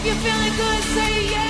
you're feeling good, say yeah!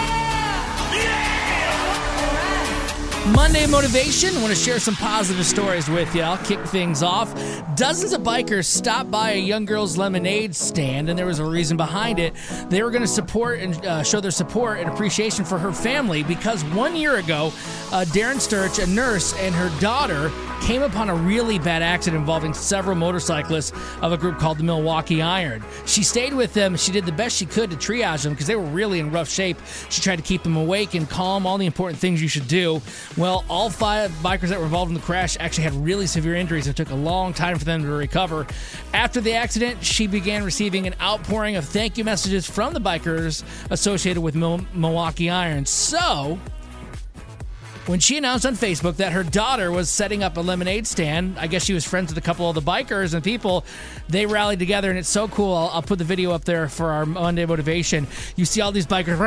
Monday Motivation. I want to share some positive stories with you. I'll kick things off. Dozens of bikers stopped by a young girl's lemonade stand, and there was a reason behind it. They were going to support and show their support and appreciation for her family because 1 year ago, Darren Sturch, a nurse, and her daughter came upon a really bad accident involving several motorcyclists of a group called the Milwaukee Iron. She stayed with them. She did the best she could to triage them because they were really in rough shape. She tried to keep them awake and calm, all the important things you should do. Well, all 5 bikers that were involved in the crash actually had really severe injuries. It took a long time for them to recover. After the accident, she began receiving an outpouring of thank you messages from the bikers associated with Milwaukee Iron. So, when she announced on Facebook that her daughter was setting up a lemonade stand, I guess she was friends with a couple of the bikers and people, they rallied together, and it's so cool. I'll put the video up there for our Monday Motivation. You see all these bikers,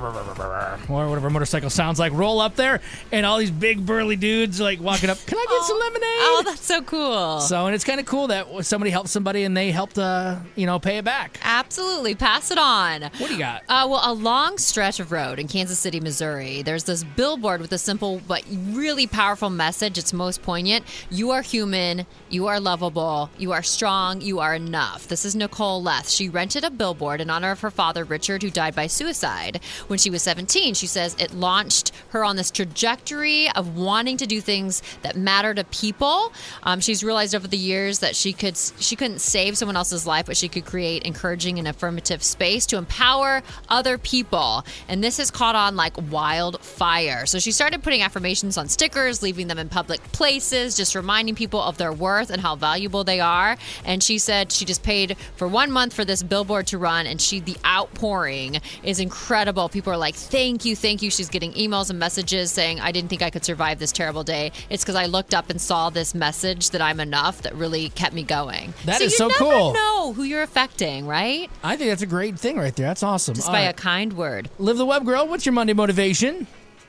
or whatever motorcycle sounds like, roll up there, and all these big burly dudes like walking up, can I get some lemonade? Oh, that's so cool. So, and it's kind of cool that somebody helped somebody and they helped, pay it back. Absolutely. Pass it on. What do you got? Well, a long stretch of road in Kansas City, Missouri. There's this billboard with a simple but really powerful message. It's most poignant. You are human. You are lovable. You are strong. You are enough. This is Nicole Leth. She rented a billboard in honor of her father, Richard, who died by suicide when she was 17. She says it launched her on this trajectory of wanting to do things that matter to people. She's realized over the years that she couldn't save someone else's life, but she could create encouraging and affirmative space to empower other people. And this has caught on like wildfire. So she started putting affirmations on stickers, leaving them in public places, just reminding people of their worth and how valuable they are. And she said she just paid for 1 month for this billboard to run, and the outpouring is incredible. People are like, thank you, thank you. She's getting emails and messages saying, I didn't think I could survive this terrible day. It's because I looked up and saw this message that I'm enough that really kept me going. That is so cool. You cool. never know who you're affecting, right? I think that's a great thing right there. That's awesome. Just by a kind word. Live the Web Girl, what's your Monday Motivation?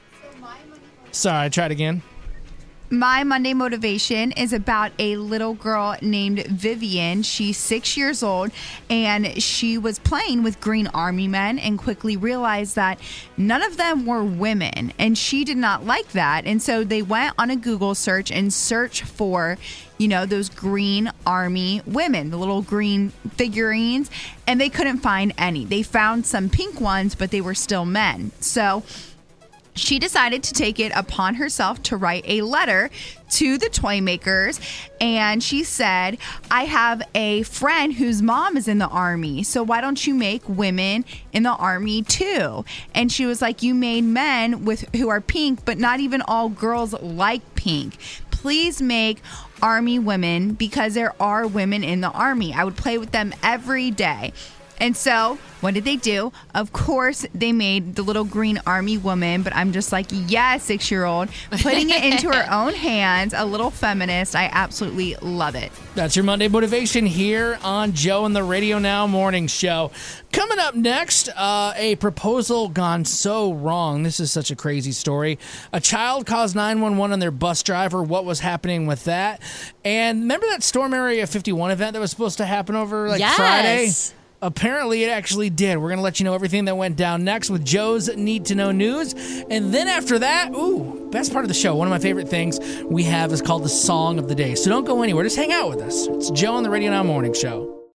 Sorry, I tried again. My Monday Motivation is about a little girl named Vivian. She's 6 years old, and she was playing with Green Army men and quickly realized that none of them were women, and she did not like that. And so they went on a Google search and searched for, those Green Army women, the little green figurines, and they couldn't find any. They found some pink ones, but they were still men. So she decided to take it upon herself to write a letter to the toy makers. And she said, I have a friend whose mom is in the Army, so why don't you make women in the Army too? And she was like, you made men who are pink, but not even all girls like pink. Please make Army women, because there are women in the Army. I would play with them every day. And so what did they do? Of course, they made the little Green Army woman, but I'm just like, yes, 6-year-old, putting it into her own hands, a little feminist. I absolutely love it. That's your Monday Motivation here on Joe and the Radio Now Morning Show. Coming up next, a proposal gone so wrong. This is such a crazy story. A child calls 911 on their bus driver. What was happening with that? And remember that Storm Area 51 event that was supposed to happen over Friday? Apparently, it actually did. We're going to let you know everything that went down next with Joe's Need to Know News. And then after that, best part of the show, one of my favorite things we have is called the Song of the Day. So don't go anywhere. Just hang out with us. It's Joe on the Radio Now Morning Show.